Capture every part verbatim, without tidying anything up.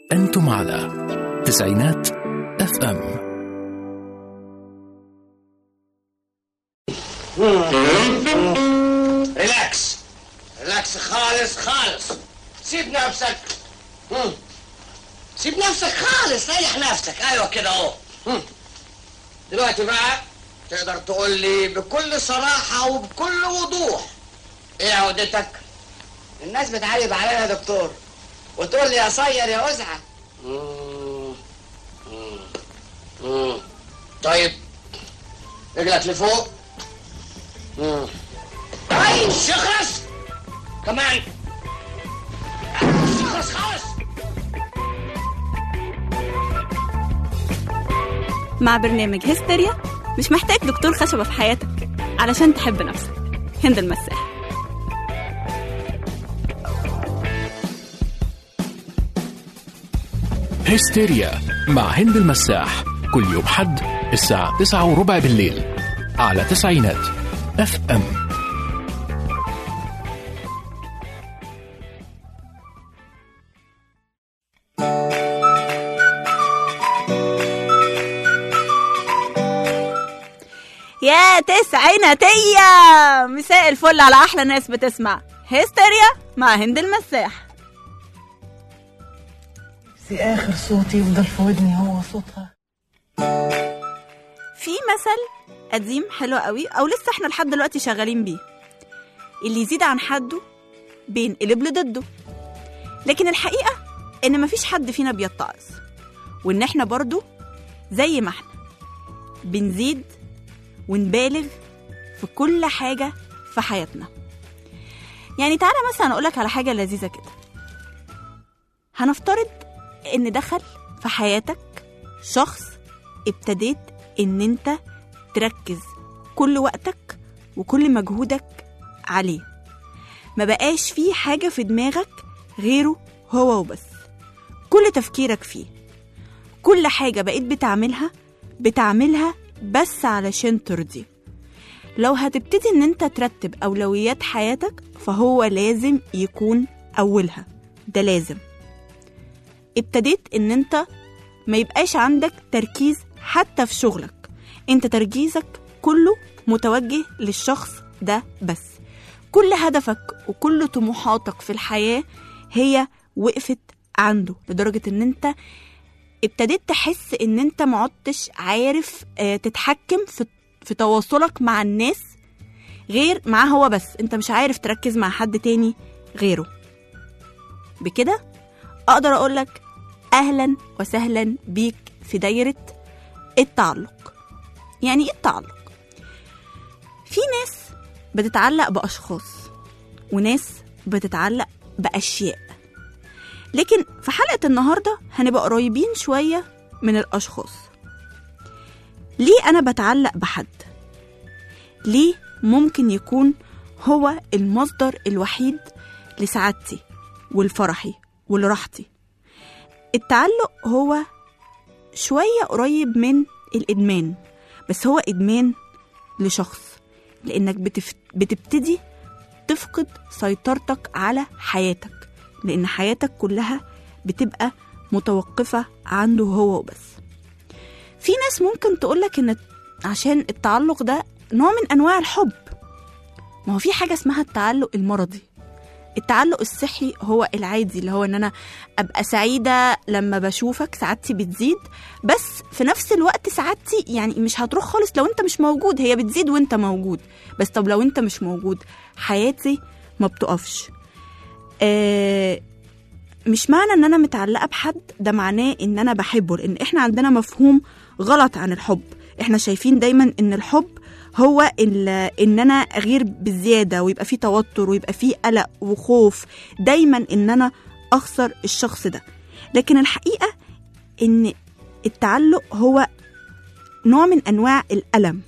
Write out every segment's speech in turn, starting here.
أنتم على تسعينات اف ام. ريلاكس ريلاكس خالص خالص. سيب نفسك. سيب نفسك خالص، ريح نفسك. ايوه كده اهو. دلوقتي بقى تقدر تقول لي بكل صراحة وبكل وضوح ايه عقدتك؟ الناس بتعيب عليا يا دكتور وتقول لي يا صير يا أزعة. طيب رجلك لفوق. طيب شخص كمان. شخص خالص. مع برنامج هستيريا مش محتاج دكتور خشبة في حياتك علشان تحب نفسك. هند المساح. هستيريا مع هند المساح كل يوم حد الساعة تسعة وربع بالليل على تسعينات اف ام. يا تسعيناتية، مساء الفل على أحلى ناس بتسمع هستيريا مع هند المساح. في آخر صوتي يفضل في ودني هو صوتها. في مثل قديم حلو قوي أو لسه احنا لحد دلوقتي شغالين بيه: اللي يزيد عن حده بينقلب لضده. لكن الحقيقة إن مفيش حد فينا بيتعظ، وإن احنا برضو زي ما احنا بنزيد ونبالغ في كل حاجة في حياتنا. يعني تعالى مثلا أقولك على حاجة لذيذة كده. هنفترض إن دخل في حياتك شخص ابتديت إن أنت تركز كل وقتك وكل مجهودك عليه، ما بقاش فيه حاجة في دماغك غيره هو وبس. كل تفكيرك فيه، كل حاجة بقيت بتعملها بتعملها بس علشان ترضي. لو هتبتدي ان انت ترتب اولويات حياتك فهو لازم يكون اولها، ده لازم. ابتديت ان انت ما يبقاش عندك تركيز حتى في شغلك، انت تركيزك كله متوجه للشخص ده بس. كل هدفك وكل طموحاتك في الحياة هي وقفت عنده، لدرجة ان انت ابتديت تحس ان انت معدتش عارف اه تتحكم في, في تواصلك مع الناس غير معاه هو بس. انت مش عارف تركز مع حد تاني غيره. بكده اقدر اقولك اهلا وسهلا بيك في دايرة التعلق. يعني ايه التعلق؟ في ناس بتتعلق باشخاص وناس بتتعلق باشياء، لكن في حلقة النهاردة هنبقى قريبين شوية من الأشخاص. ليه أنا بتعلق بحد؟ ليه ممكن يكون هو المصدر الوحيد لسعادتي والفرحي والراحتي؟ التعلق هو شوية قريب من الإدمان، بس هو إدمان لشخص، لأنك بتف... بتبتدي تفقد سيطرتك على حياتك، لأن حياتك كلها بتبقى متوقفة عنده هو وبس. في ناس ممكن تقولك إن عشان التعلق ده نوع من أنواع الحب. ما هو في حاجة اسمها التعلق المرضي. التعلق الصحي هو العادي، اللي هو إن أنا أبقى سعيدة لما بشوفك، سعادتي بتزيد، بس في نفس الوقت سعادتي يعني مش هتروح خالص لو أنت مش موجود، هي بتزيد وأنت موجود. بس طب لو أنت مش موجود حياتي ما بتقفش. آه مش معنى ان انا متعلقه بحد ده معناه ان انا بحبه، لان احنا عندنا مفهوم غلط عن الحب. احنا شايفين دايما ان الحب هو ان انا اغير بالزياده ويبقى فيه توتر ويبقى فيه قلق وخوف، دايما ان انا اخسر الشخص ده. لكن الحقيقه ان التعلق هو نوع من انواع الالم.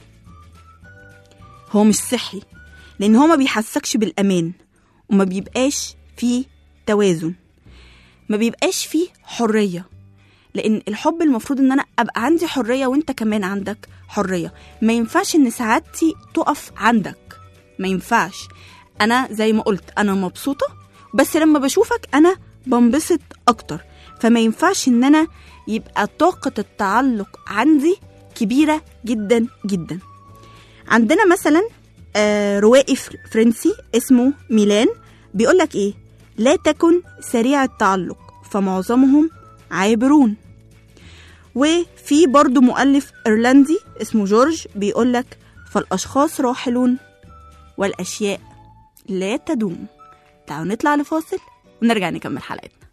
هو مش صحي، لان هو ما بيحسكش بالامان وما بيبقاش فيه توازن، ما بيبقاش فيه حرية. لأن الحب المفروض إن أنا أبقى عندي حرية وإنت كمان عندك حرية. ما ينفعش إن سعادتي تقف عندك، ما ينفعش. أنا زي ما قلت أنا مبسوطة، بس لما بشوفك أنا بنبسط أكتر. فما ينفعش ان انا يبقى طاقة التعلق عندي كبيرة جدا جدا. عندنا مثلا آه روائي فرنسي اسمه ميلان بيقولك ايه: لا تكن سريع التعلق فمعظمهم عابرون. وفي برضو مؤلف إيرلندي اسمه جورج بيقولك: فالأشخاص راحلون والأشياء لا تدوم. تعالوا نطلع لفاصل ونرجع نكمل حلقتنا.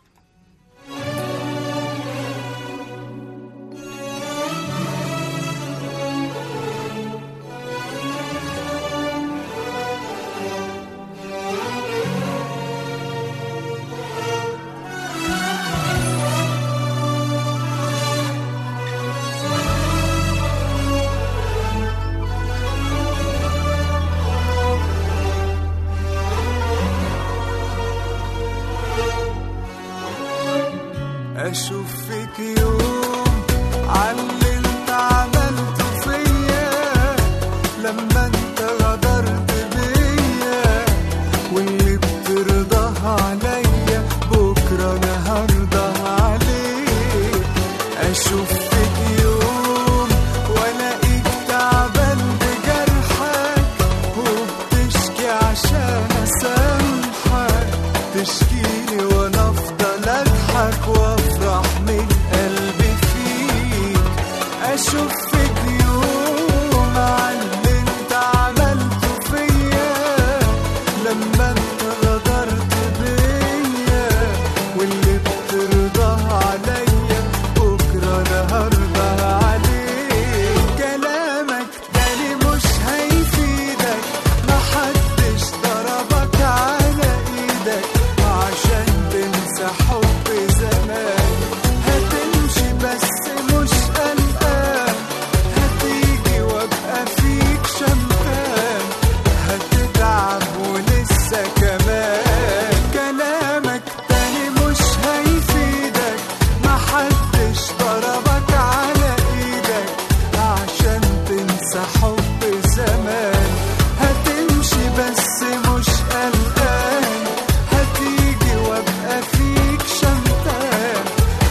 أشوف فيك يوم عاللي انت عملته فيا لما انت غدرت بيا، واللي بترضاها عليا بكرة انا هرضى عليك. أشوف فيك يوم والاقيك تعبان بجرحك وبتشكي عشان اسامحك، تشكيلي وانا افضل اضحك وافرح من قلبي فيك. اشوف فيك يوم عاللي انت عملته فيا لما انت غدرت بيا، واللي بترضاها عليا بكره انا هرضى عليك. كلامك تاني مش هيفيدك، محدش ضربك على ايدك عشان تنسى حب زمان. هتمشي بس مش قلقان، هتيجي وابقى فيك شمتان، هتتعب ولسه كمان. كلامك تاني مش هيفيدك، محدش ضربك على ايدك عشان تنسى حب زمان. هتمشي بس مش قلقان، هتيجي وابقى فيك شمتان،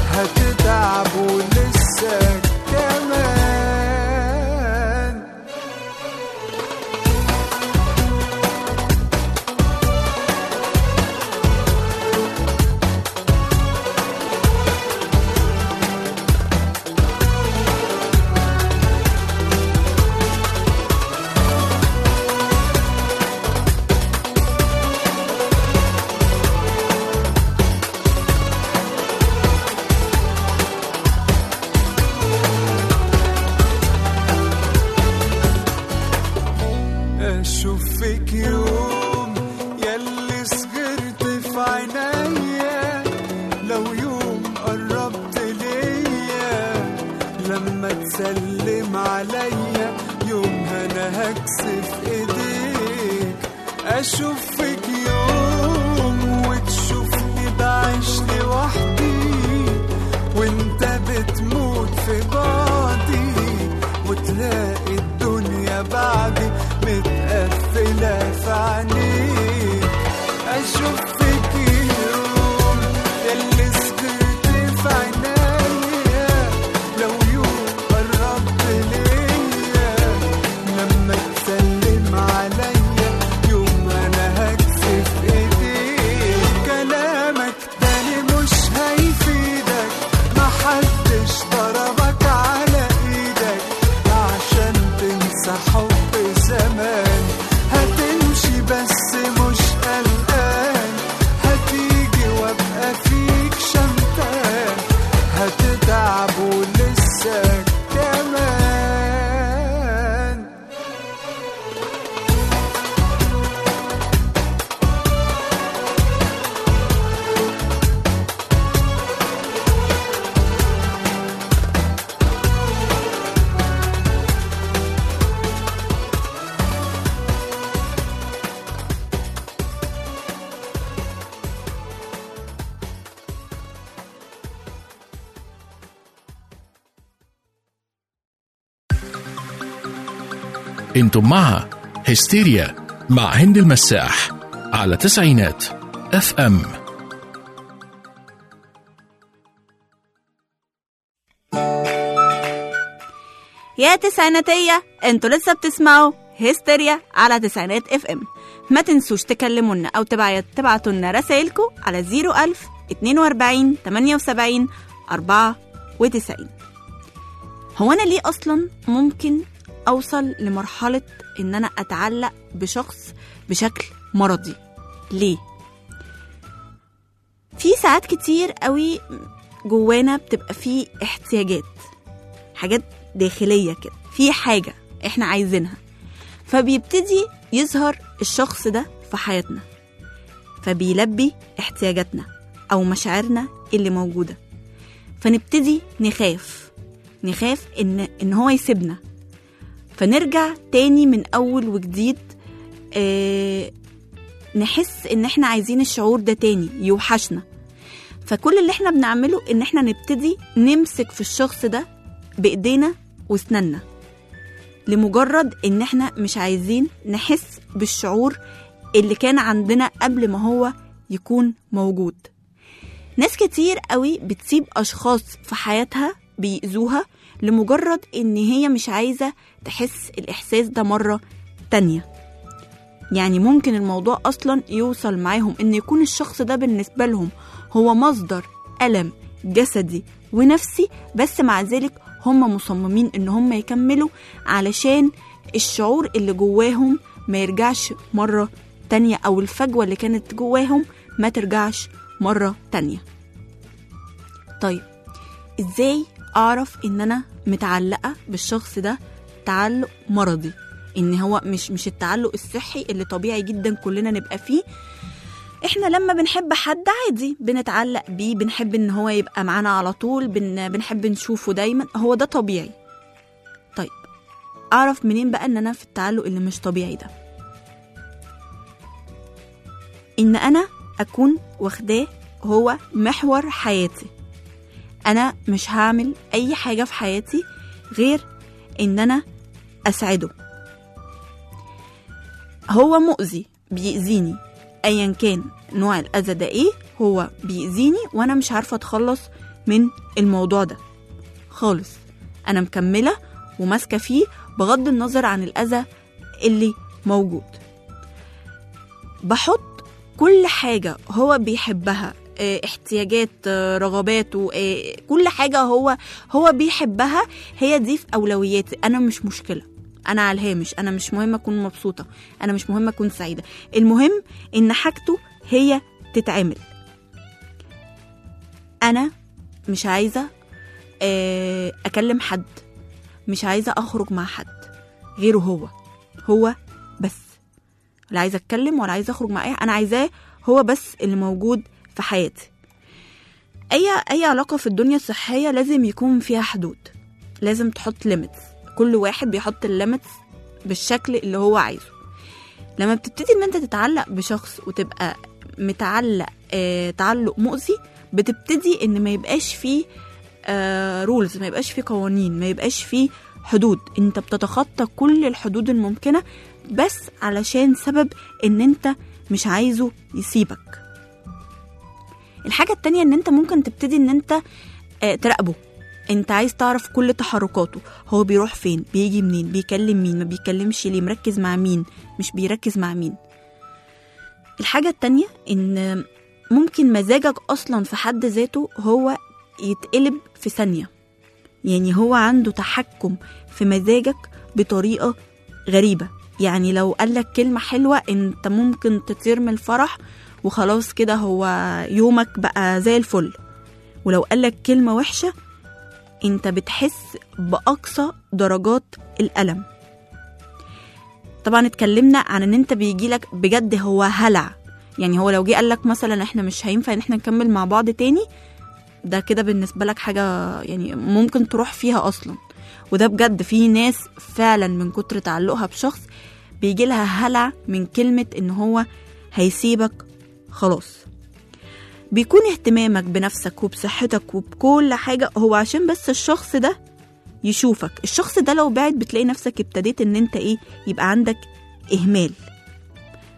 هتتعب ولسه كمان. أشوف فيك يوم ياللي صغرت في عينيا، لو يوم قربت ليا لما تسلم عليا يومها أنا هكسف إيديك. أشوف فيك يوم وتشوفني بعيش لوحدي وانت بتموت في بعضي، وتلاقي الدنيا بعدي متقفلة في عينيك. أشوف فيك يوم ياللي صغرت في عينيا، لو يوم قربت ليا لما تسلم عليا يوم أنا هكسف إيديك. كلامك تاني مش هيفيدك، محدش ضربك على إيدك عشان تنسى حب زمان. هتمشي بس مش قلقان، هتيجي وابقى فيك شمتان، هتتعب ولسه كمان. انتم مع هستيريا مع هند المساح على تسعينات اف ام. يا تسعيناتية، انتوا لسه بتسمعوا هيستيريا على تسعينات اف ام. ما تنسوش تكلمونا او تبعتوا لنا رسائلكم على زيرو ألف اتنين واربعين تمانية وسبعين أربعة وتسعين. هو انا ليه اصلا ممكن اوصل لمرحلة ان انا اتعلق بشخص بشكل مرضي؟ ليه؟ في ساعات كتير قوي جوانا بتبقى فيه احتياجات، حاجات داخلية كده، في حاجة احنا عايزينها، فبيبتدي يظهر الشخص ده في حياتنا، فبيلبي احتياجاتنا او مشاعرنا اللي موجودة، فنبتدي نخاف نخاف ان, إن هو يسيبنا، فنرجع تاني من اول وجديد. اه نحس ان احنا عايزين الشعور ده تاني يوحشنا، فكل اللي احنا بنعمله ان احنا نبتدي نمسك في الشخص ده بايدينا واسناننا، لمجرد ان احنا مش عايزين نحس بالشعور اللي كان عندنا قبل ما هو يكون موجود. ناس كتير قوي بتسيب اشخاص في حياتها بيأذوها لمجرد ان هي مش عايزة تحس الاحساس ده مرة تانية. يعني ممكن الموضوع اصلا يوصل معاهم ان يكون الشخص ده بالنسبة لهم هو مصدر ألم جسدي ونفسي، بس مع ذلك هم مصممين ان هم يكملوا علشان الشعور اللي جواهم ما يرجعش مرة تانية، او الفجوة اللي كانت جواهم ما ترجعش مرة تانية. طيب ازاي اعرف ان انا متعلقة بالشخص ده تعلق مرضي، ان هو مش مش التعلق الصحي اللي طبيعي جدا كلنا نبقى فيه؟ احنا لما بنحب حد عادي بنتعلق بيه، بنحب ان هو يبقى معانا على طول، بن بنحب نشوفه دايما، هو ده طبيعي. طيب اعرف منين بقى ان انا في التعلق اللي مش طبيعي ده؟ ان انا اكون واخداه هو محور حياتي، انا مش هعمل اي حاجة في حياتي غير ان انا اسعده. هو مؤذي بيأذيني، ايا كان نوع الاذى ده ايه، هو بيأذيني وانا مش عارفة اتخلص من الموضوع ده خالص، انا مكملة وماسكة فيه بغض النظر عن الاذى اللي موجود. بحط كل حاجة هو بيحبها، احتياجات، رغباته، كل حاجة هو هو بيحبها هي دي في اولوياتي. انا مش مشكلة، انا على الهامش، انا مش مهم اكون مبسوطة، انا مش مهم اكون سعيدة، المهم ان حاجته هي تتعمل. انا مش عايزة اكلم حد، مش عايزة اخرج مع حد غيره هو هو بس، لا عايزة اتكلم ولا عايزة اخرج مع ايه، انا عايزاه هو بس اللي موجود في حياتي. اي اي علاقة في الدنيا الصحية لازم يكون فيها حدود، لازم تحط ليميتس، كل واحد بيحط الليميتس بالشكل اللي هو عايزه. لما بتبتدي ان انت تتعلق بشخص وتبقى متعلق آه تعلق مؤذي، بتبتدي ان ما يبقاش فيه آه رولز، ما يبقاش فيه قوانين، ما يبقاش فيه حدود، انت بتتخطى كل الحدود الممكنة بس علشان سبب ان انت مش عايزه يسيبك. الحاجة التانية ان انت ممكن تبتدي ان انت آه تراقبه، انت عايز تعرف كل تحركاته، هو بيروح فين، بيجي منين، بيكلم مين، ما بيكلمش ليه، مركز مع مين، مش بيركز مع مين. الحاجة التانية ان ممكن مزاجك اصلا في حد ذاته هو يتقلب في ثانية، يعني هو عنده تحكم في مزاجك بطريقة غريبة. يعني لو قالك كلمة حلوة انت ممكن تطير من الفرح وخلاص كده هو يومك بقى زي الفل، ولو قالك كلمة وحشة انت بتحس بأقصى درجات الألم. طبعا اتكلمنا عن ان انت بيجيلك بجد هو هلع، يعني هو لو جه قالك مثلا احنا مش هينفع ان احنا نكمل مع بعض تاني، ده كده بالنسبة لك حاجة يعني ممكن تروح فيها أصلا. وده بجد في ناس فعلا من كتر تعلقها بشخص بيجي لها هلع من كلمة ان هو هيسيبك خلاص. بيكون اهتمامك بنفسك وبصحتك وبكل حاجة هو عشان بس الشخص ده يشوفك. الشخص ده لو بعد بتلاقي نفسك ابتديت ان انت ايه، يبقى عندك اهمال،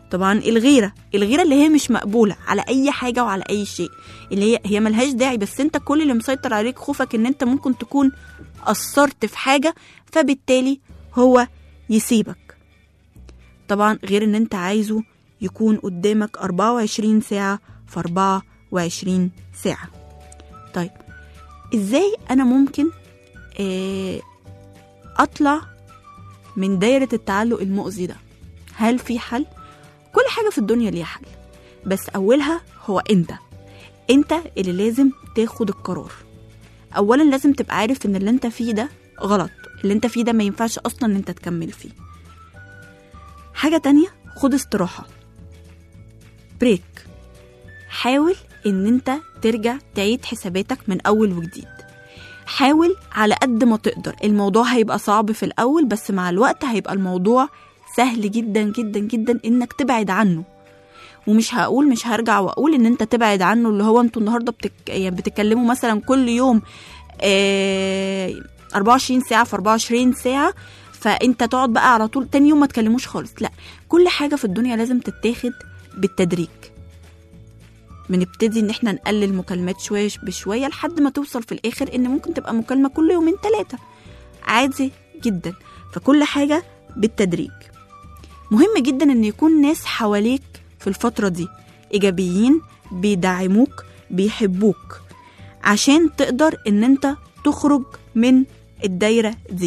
طبعا الغيرة الغيرة اللي هي مش مقبولة على أي حاجة وعلى أي شيء، اللي هي هي ملهاش داعي، بس أنت كل اللي مسيطر عليك خوفك إن أنت ممكن تكون قصرت في حاجة فبالتالي هو يسيبك. طبعا غير إن أنت عايزه يكون قدامك أربعة وعشرين ساعة في أربعة وعشرين ساعة. طيب إزاي أنا ممكن آه أطلع من دايرة التعلق المؤذي ده؟ هل في حل؟ كل حاجة في الدنيا ليها حل، بس أولها هو أنت أنت اللي لازم تاخد القرار. أولا لازم تبقى عارف إن اللي أنت فيه ده غلط، اللي أنت فيه ده ما ينفعش أصلا إن أنت تكمل فيه. حاجة تانية، خد استراحة، بريك، حاول إن أنت ترجع تعيد حساباتك من أول وجديد. حاول على قد ما تقدر، الموضوع هيبقى صعب في الأول بس مع الوقت هيبقى الموضوع سهل جدا جدا جدا إنك تبعد عنه. ومش هقول مش هرجع وأقول إن أنت تبعد عنه اللي هو أنتوا النهاردة بتك... يعني بتكلموا مثلا كل يوم آه... أربعة وعشرين ساعة في أربعة وعشرين ساعة فأنت تقعد بقى على طول تاني يوم ما تكلموش خالص. لا، كل حاجة في الدنيا لازم تتاخد بالتدريج. بنبتدي ان احنا نقلل مكالمات شوية بشوية لحد ما توصل في الاخر ان ممكن تبقى مكالمة كل يومين ثلاثة، عادي جدا. فكل حاجة بالتدريج. مهم جدا ان يكون ناس حواليك في الفترة دي ايجابيين، بيدعموك، بيحبوك، عشان تقدر ان انت تخرج من الدايرة دي.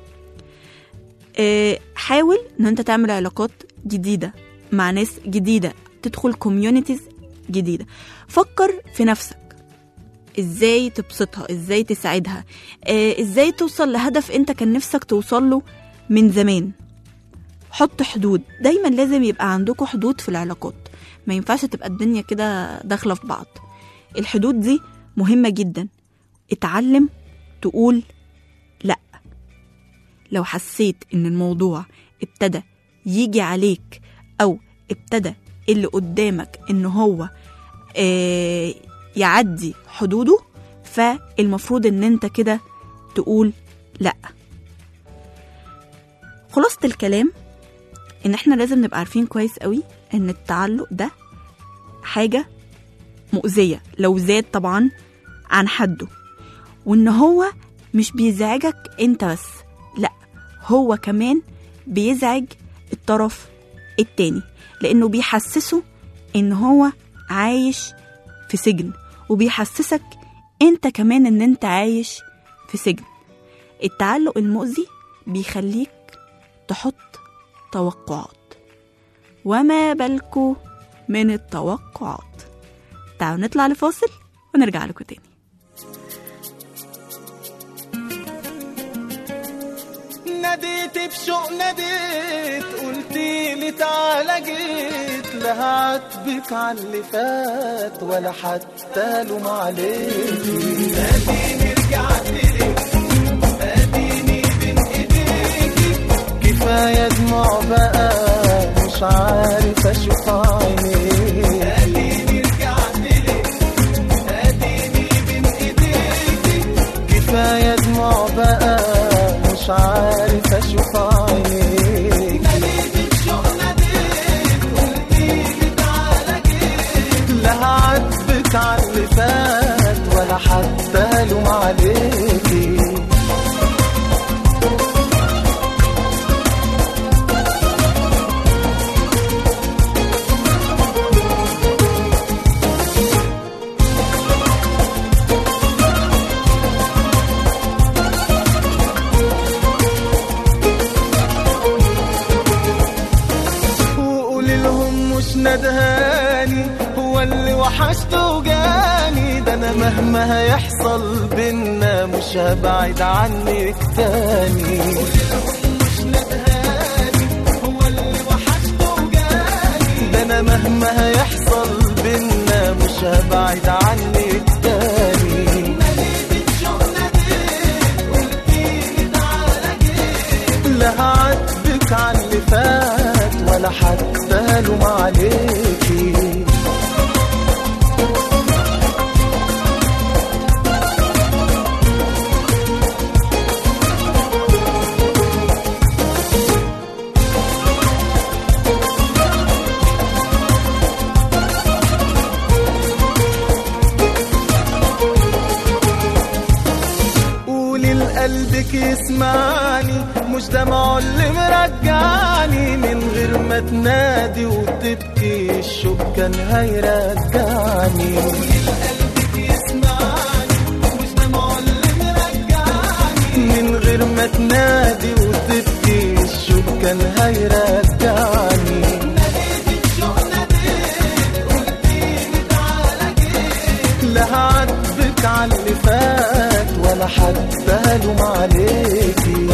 اه حاول ان انت تعمل علاقات جديدة مع ناس جديدة، تدخل كوميونيتيز جديدة. فكر في نفسك ازاي تبسطها، ازاي تساعدها، آه، ازاي توصل لهدف انت كان نفسك توصله من زمان. حط حدود، دايما لازم يبقى عندكم حدود في العلاقات، ما ينفعش تبقى الدنيا كده داخلة في بعض. الحدود دي مهمة جدا. اتعلم تقول لا. لو حسيت ان الموضوع ابتدى يجي عليك او ابتدى اللي قدامك ان هو آه يعدي حدوده، فالمفروض ان انت كده تقول لا. خلاصة الكلام ان احنا لازم نبقى عارفين كويس قوي ان التعلق ده حاجة مؤذية لو زاد طبعا عن حده، وان هو مش بيزعجك انت بس، لا هو كمان بيزعج الطرف التاني، لأنه بيحسسه إن هو عايش في سجن، وبيحسسك أنت كمان إن أنت عايش في سجن. التعلق المؤذي بيخليك تحط توقعات، وما بالكو من التوقعات. تعالوا نطلع لفاصل ونرجع لكم تاني. ناديت بشوق ناديت، قلتي لي تعالى جيت، لا هعاتبك على اللي فات ولا حتى لوم عليكي. اديني رجعت لك، اديني بين ايديكي، كفايه دموع بقى مش عارف اشوف عينيك. اديني رجعت لك، اديني بين ايديكي، كفايه دموع بقى مش عارف اشوف عينيك. ناديت بشوق ناديت، قلتيلي تعالى جيت، لا هعاتبك على اللي فات ولا حتى لوم عليكي. ندهاني هو اللي وحشته وجاني، ده انا مهما هيحصل بينا مش هبعد عنك تاني. مش ندهاني هو اللي وحشته وجاني، ده انا مهما هيحصل بينا مش هبعد عنك تاني. ناديت بشوق ناديت، قلتيلي تعالى جيت، لا هعاتبك على اللي فات ولا حتى لوم عليكي. قلبك يسمعني، مش دمعه اللي مرجعني، من غير ما تنادي وتبكي الشوق كان هيرجعني. قلبك يسمعني، مش دمعه اللي مرجعني، من غير ما تنادي وتبكي الشوق كان هيرجعني. ناديت الشوق ناديت، قلتيلي تعالى جيت، لا هعاتبك على اللي فات ولا حتى هلوم عليكي.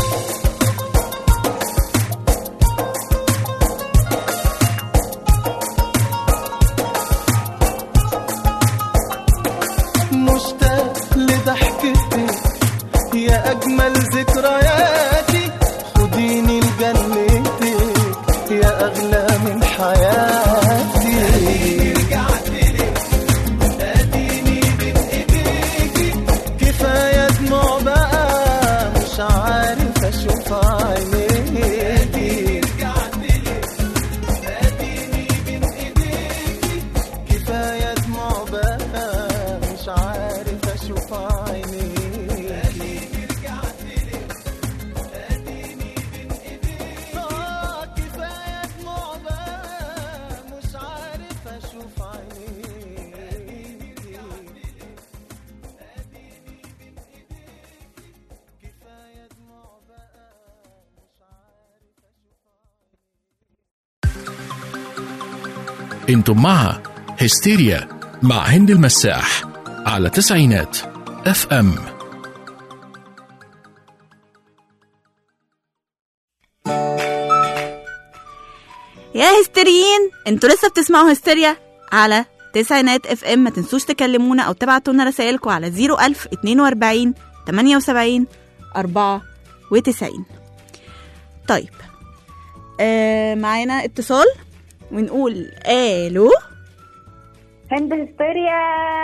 مشتاق لضحكتك يا أجمل ذكرياتي، خديني لجنتك يا أغلى من حياتي. رجعت لك اديني بين ايديكي، كفاية دموع بقى مش عارف اشوف عينيكي. رجعت لك اديني بين ايديكي، كفاية دموع بقى مش عارف اشوف عينيكي. انتم مع هستيريا مع هند المساح على تسعينات اف ام. يا هستيريين، انتوا لسه بتسمعوا هستيريا على تسعينات اف ام. ما تنسوش تكلمونا او تبعتوا لنا رسائلكم على صفر ألف اتنين وأربعين تمانية وسبعين أربعة وتسعين. طيب آه معانا اتصال ونقول الو. هند هستيريا.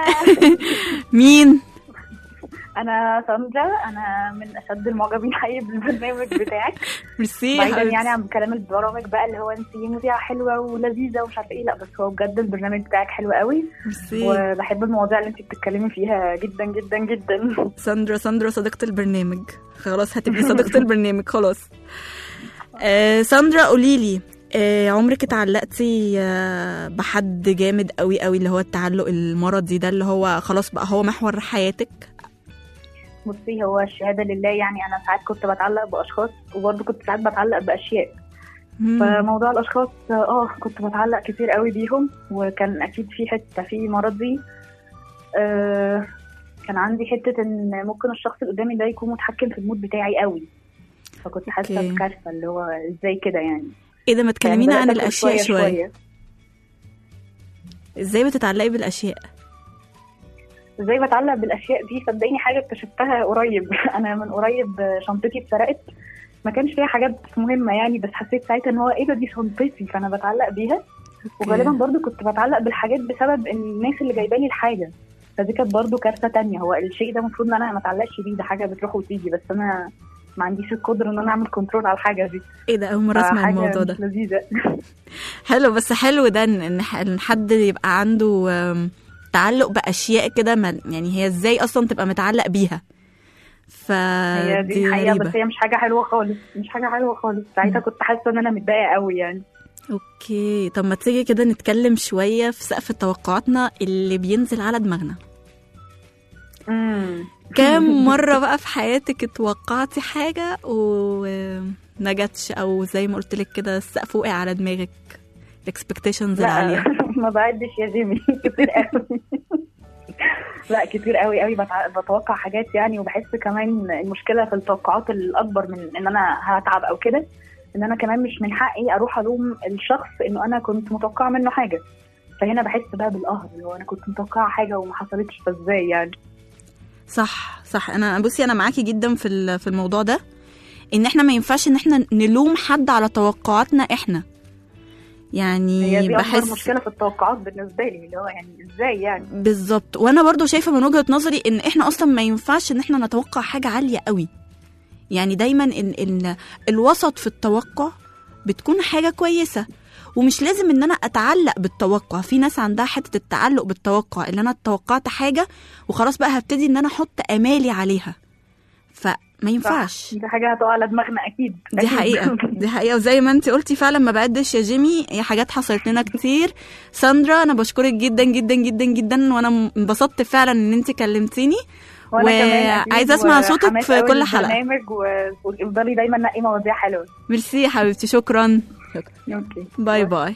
مين؟ انا ساندرا، انا من اشد المعجبين حقيقي بالبرنامج بتاعك. ميرسي. بعيدا يعني عن كلام البرامج بقى اللي هو انت مذيعه حلوه ولذيذه ومش عارفه ايه، لا بس هو بجد البرنامج بتاعك حلو قوي. ميرسي. وبحب المواضيع اللي انت بتتكلمي فيها جدا جدا جدا. ساندرا ساندرا صديقة البرنامج، خلاص هتبقي صديقة البرنامج خلاص. آه ساندرا قوليلي، آه عمرك اتعلقتي آه بحد جامد قوي قوي، اللي هو التعلق المرضي ده اللي هو خلاص بقى هو محور حياتك؟ بصي، هو الشهاده لله يعني انا ساعات كنت بتعلق باشخاص وبرضه كنت ساعات بتعلق باشياء. مم. فموضوع الاشخاص اه كنت بتعلق كتير قوي بيهم، وكان اكيد في حته في مرضي. آه كان عندي حته ان ممكن الشخص اللي قدامي ده يكون متحكم في المود بتاعي قوي، فكنت حاسه بكارثه اللي هو ازاي كده يعني. ايه ده؟ ما تكلمينا يعني عن الاشياء شويه, شوية. شوية. ازاي بتتعلقي بالاشياء؟ ازاي بتعلق بالاشياء دي؟ صدقيني حاجه اكتشفتها قريب. انا من قريب شنطتي اتسرقت، ما كانش فيها حاجات مهمه يعني، بس حسيت ساعتها ان هو ايه ده، دي شنطتي، فانا بتعلق بيها. وغالبا برضو كنت بتعلق بالحاجات بسبب الناس اللي جايباني الحاجه، فدي كانت برضو كارثه تانية. هو الشيء ده المفروض ان انا ما اتعلقش بيه، ده حاجه بتروح وتيجي، بس انا ما عنديش القدره ان انا اعمل كنترول على الحاجه دي. ايه ده؟ اول مره اسمع الموضوع ده. لذيذه. حلو، بس حلو ده ان حد يبقى عنده تعلق باشياء كده، يعني هي ازاي اصلا تبقى متعلق بيها؟ ف هي دي حقيقه، بس هي مش حاجه حلوه خالص، مش حاجه حلوه خالص. ساعتها كنت حاسه ان انا متضايقه قوي يعني. اوكي، طب ما تيجي كده نتكلم شويه في سقف توقعاتنا اللي بينزل على دماغنا. امم كام مره بقى في حياتك اتوقعتي حاجه ونجتش، او زي ما قلت لك كده السقف وقع على دماغك، الاكسبكتيشنز العاليه؟ ما بعدش يا جيمي. كتير قوي. لا كتير قوي قوي بتوقع حاجات يعني. وبحس كمان المشكله في التوقعات الاكبر من ان انا هتعب او كده، ان انا كمان مش من حقي اروح الوم الشخص انه انا كنت متوقعه منه حاجه. فهنا بحس بقى بالقهر، اللي هو انا كنت متوقعه حاجه وما حصلتش، فازاي يعني؟ صح صح. انا بصي انا معاكي جدا في في الموضوع ده، ان احنا ما ينفعش ان احنا نلوم حد على توقعاتنا احنا يعني. هي دي بحس اكبر مشكله في التوقعات بالنسبه لي، اللي هو يعني ازاي يعني. بالظبط. وانا برضو شايفه من وجهه نظري ان احنا اصلا ما ينفعش ان احنا نتوقع حاجه عاليه قوي يعني. دايما ان, إن الوسط في التوقع بتكون حاجه كويسه، ومش لازم ان انا اتعلق بالتوقع. في ناس عندها حته التعلق بالتوقع، اللي انا توقعت حاجه وخلاص بقى هبتدي ان انا احط امالي عليها، ف ما ينفعش. دي حاجه هتقع على دماغنا اكيد. دي حقيقه دي حقيقه وزي ما انت قلتي فعلا ما بعدش يا جيمي، هي حاجات حصلت لنا كتير. ساندرا انا بشكرك جدا جدا جدا جدا، وانا انبسطت فعلا ان انت كلمتيني، وعايزه اسمع صوتك في كل حلقه، وافضلي دايما نقي مواضيع حلوه. ميرسي يا حبيبتي، شكرا شكرا. اوكي باي باي.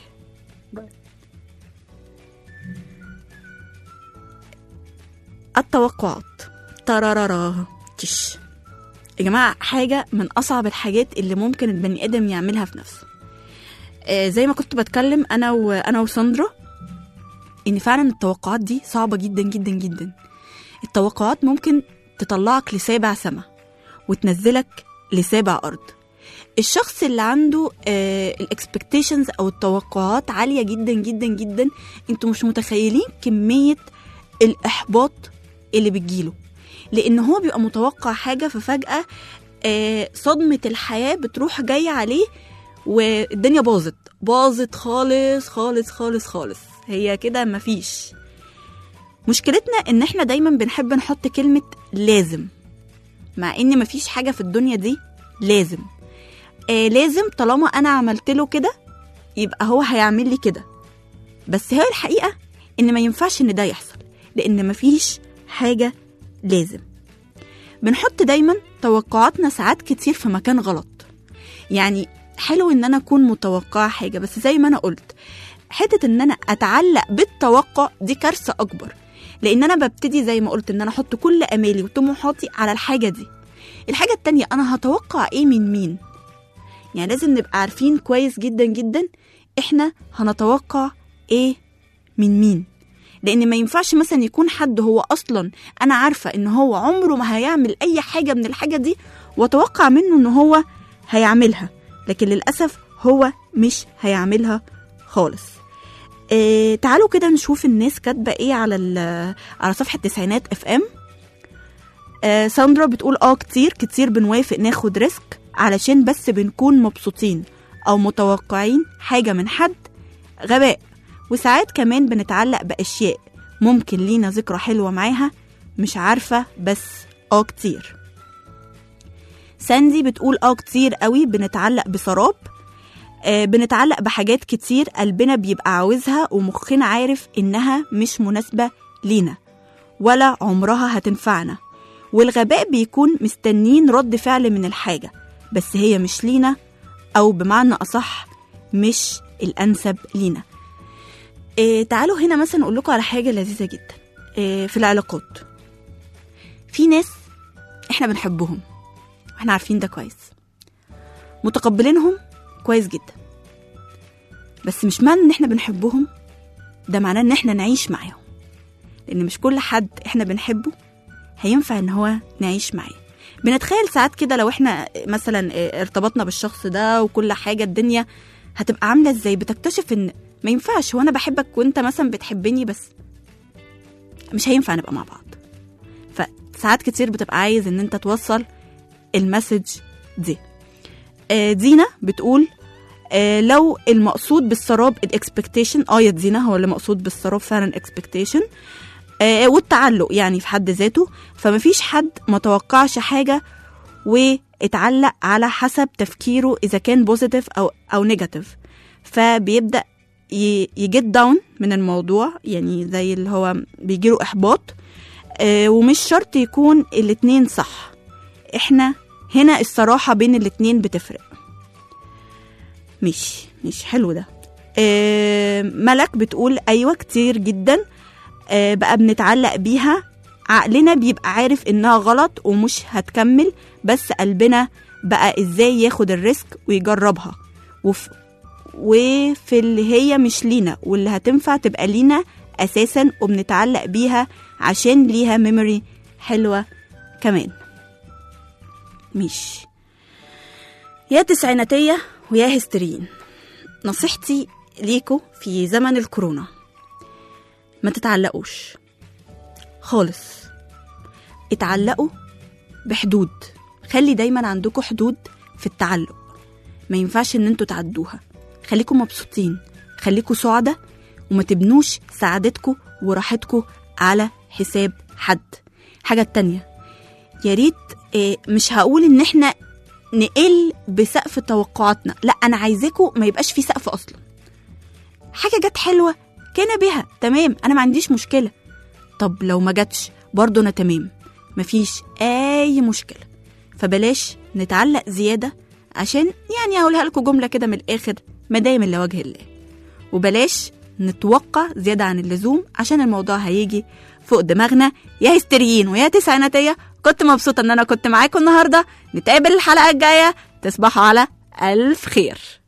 التوقعات ترارارا تش يا جماعه حاجه من اصعب الحاجات اللي ممكن البني ادم يعملها في نفسه. آه زي ما كنت بتكلم انا وانا وساندرا ان فعلا التوقعات دي صعبه جدا جدا جدا. التوقعات ممكن تطلعك لسابع سما وتنزلك لسابع ارض. الشخص اللي عنده آه الاكسبكتيشنز او التوقعات عاليه جدا جدا جدا، انتوا مش متخيلين كميه الاحباط اللي بتجيله، لان هو بيبقى متوقع حاجه ففجاه آه صدمه الحياه بتروح جايه عليه والدنيا باظت باظت خالص خالص خالص خالص. هي كده مفيش. مشكلتنا ان احنا دايما بنحب نحط كلمه لازم، مع ان مفيش حاجه في الدنيا دي لازم. آه لازم طالما انا عملت له كده يبقى هو هيعمل لي كده، بس هي الحقيقه ان ما ينفعش ان ده يحصل، لان مفيش حاجه لازم. بنحط دايما توقعاتنا ساعات كتير في مكان غلط. يعني حلو ان انا اكون متوقعه حاجه، بس زي ما انا قلت حته ان انا اتعلق بالتوقع دي كارثه اكبر، لان انا ببتدي زي ما قلت ان انا احط كل امالي وطموحاتي على الحاجه دي. الحاجه التانية انا هتوقع ايه من مين؟ يعني لازم نبقى عارفين كويس جدا جدا احنا هنتوقع ايه من مين، لان ما ينفعش مثلا يكون حد هو اصلا انا عارفه ان هو عمره ما هيعمل اي حاجه من الحاجه دي واتوقع منه ان هو هيعملها، لكن للاسف هو مش هيعملها خالص. إيه تعالوا كده نشوف الناس كاتبه ايه على على صفحه تسعينات اف ام. آه ساندرا بتقول اه كتير كتير بنوافق ناخد ريسك علشان بس بنكون مبسوطين او متوقعين حاجه من حد، غباء. وساعات كمان بنتعلق باشياء ممكن لينا ذكرى حلوه معاها، مش عارفه بس اه كتير. ساندي بتقول اه كتير قوي بنتعلق بسراب، آه بنتعلق بحاجات كتير قلبنا بيبقى عاوزها ومخنا عارف انها مش مناسبه لينا ولا عمرها هتنفعنا، والغباء بيكون مستنين رد فعل من الحاجه بس هي مش لينا، او بمعنى اصح مش الانسب لينا. آه تعالوا هنا مثلا اقول لكم على حاجه لذيذه جدا. آه في العلاقات في ناس احنا بنحبهم واحنا عارفين ده كويس، متقبلينهم كويس جدا، بس مش معنى ان احنا بنحبهم ده معناه ان احنا نعيش معاهم، لان مش كل حد احنا بنحبه هينفع ان هو نعيش معاه. بنتخيل ساعات كده لو احنا مثلا ارتبطنا بالشخص ده وكل حاجه الدنيا هتبقى عامله ازاي، بتكتشف ان ما ينفعش، وانا بحبك وانت مثلا بتحبني بس مش هينفع نبقى مع بعض. فساعات كتير بتبقى عايز ان انت توصل المسج دي. آه دينا بتقول آه لو المقصود بالسراب الاكسبكتيشن، اه يا دينا هو اللي مقصود بالسراب فعلا اكسبكتيشن آه والتعلق يعني في حد ذاته، فمفيش حد ما توقعش حاجه واتعلق على حسب تفكيره اذا كان بوزيتيف او او نيجاتيف، فبيبدا يجيت داون من الموضوع، يعني زي اللي هو بيجيله احباط. آه ومش شرط يكون الاتنين صح، احنا هنا الصراحة بين الاتنين بتفرق. مش مش حلو ده. آه ملك بتقول ايوه كتير جدا آه بقى بنتعلق بيها، عقلنا بيبقى عارف انها غلط ومش هتكمل، بس قلبنا بقى ازاي ياخد الريسك ويجربها، وف وفي اللي هي مش لينا واللي هتنفع تبقى لينا اساسا، وبنتعلق بيها عشان ليها ميموري حلوة كمان. مش يا تسعيناتية ويا هسترين، نصيحتي ليكو في زمن الكورونا ما تتعلقوش خالص، اتعلقوا بحدود. خلي دايما عندكم حدود في التعلق، ما ينفعش ان انتوا تعدوها. خليكم مبسوطين، خليكم سعدة، وما تبنوش سعادتكم وراحتكم على حساب حد. حاجة تانية، يا ريت إيه مش هقول ان احنا نقل بسقف توقعاتنا، لا انا عايزاكم ما يبقاش في سقف اصلا. حاجه جت حلوه كان بها تمام، انا ما عنديش مشكله. طب لو ما جاتش برضو انا تمام، مفيش اي مشكله. فبلاش نتعلق زياده، عشان يعني هقولها لكم جمله كده من الاخر، مدايم الا وجه الله. وبلاش نتوقع زياده عن اللزوم، عشان الموضوع هيجي فوق دماغنا. يا هستيريين ويا تسعيناتيه، كنت مبسوطه ان انا كنت معاكم النهارده. نتقابل الحلقه الجايه، تصبحوا على الف خير.